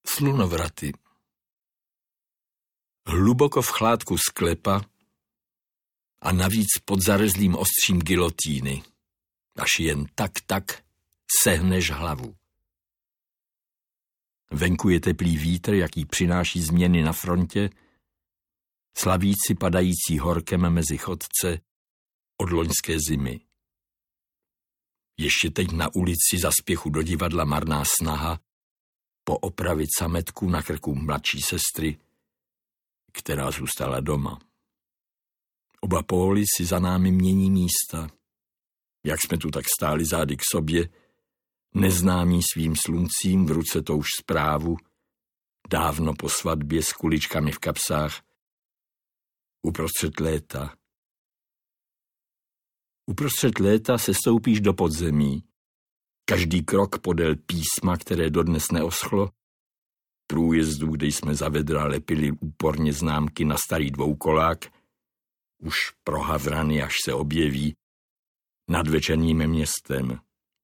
Slunovraty. Hluboko v chládku sklepa a navíc pod zarezlým ostřím gilotíny, až jen tak sehneš hlavu. Venku je teplý vítr, jaký přináší změny na frontě, slavíci padající horkem mezi chodce od loňské zimy. Ještě teď na ulici za spěchu do divadla marná snaha poopravit sametku na krku mladší sestry, která zůstala doma. Oba póly si za námi mění místa. Jak jsme tu tak stáli zády k sobě, neznámí svým sluncím v ruce touž zprávu, dávno po svatbě s kuličkami v kapsách, uprostřed léta. Uprostřed léta se stoupíš do podzemí, každý krok podél písma, které dodnes neoschlo, průjezdu, kde jsme za vedra lepili úporně známky na starý dvoukolák, už prohavrany, až se objeví, nad večerním městem.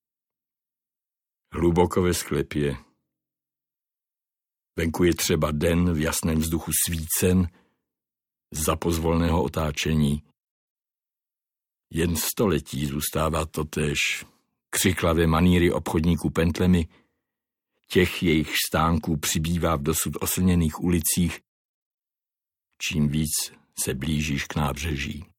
Hluboko ve sklepě. Venku je třeba den v jasném vzduchu svícen za pozvolného otáčení. Jen století zůstává totéž křiklavé maníry obchodníků pentlemi, těch jejich stánků přibývá v dosud oslněných ulicích, čím víc se blížíš k nábřeží.